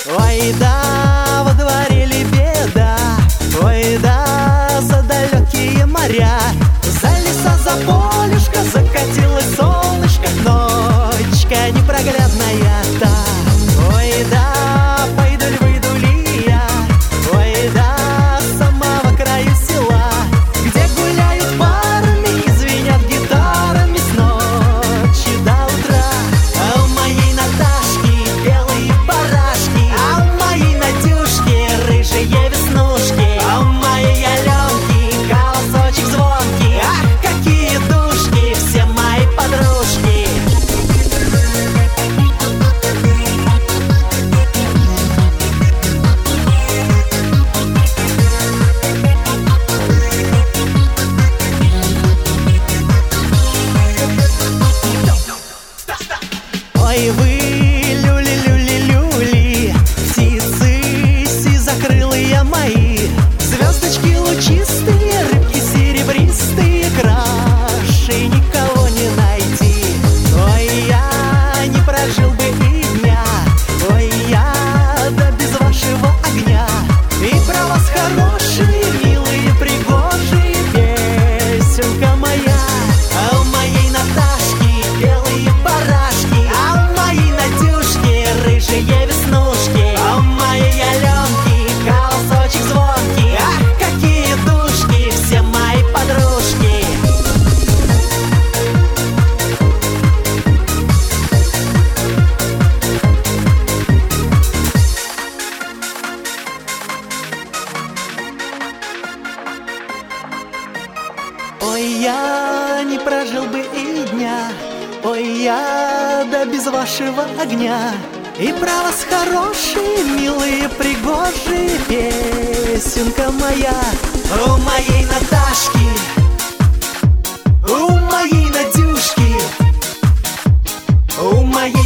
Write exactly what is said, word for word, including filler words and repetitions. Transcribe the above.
Ой, да, во дворе ли беда, ой, да, за далекие моря, за леса, за полюшка закатилось солнышко, ночка непроглядная та. Ой, да, пойду ли, выйду ли я, ой, да, с самого краю села, где гуляют парами и звенят гитарами с ночи до утра. А у моей Наташки белые барашки, а у моей Надюшки рыжие веснушки, а у моей Аленки голосочек звонкий. Ах, какие душки, все мои подружки. Ой, вы, люли-люли-люли, птицы сизокрылые мои, звездочки лучистые, рыбки серебристые, краше никого не найти. Ой, я не прожил бы и дня, ой, я да без вашего огня. И про вас хорошие, милые, пригожие, песенка моя. А у моей Наташки белые барашки, а у моей Надюшки рыжие веснушки, а у моей Аленки голосочек звонкий. Ах, какие душки, все мои подружки. Ой, я не прожил бы и дня, ой, я да без вашего огня. И про вас хорошие, милые, пригожие, песенка моя. У моей Наташки, у моей Надюшки, у моей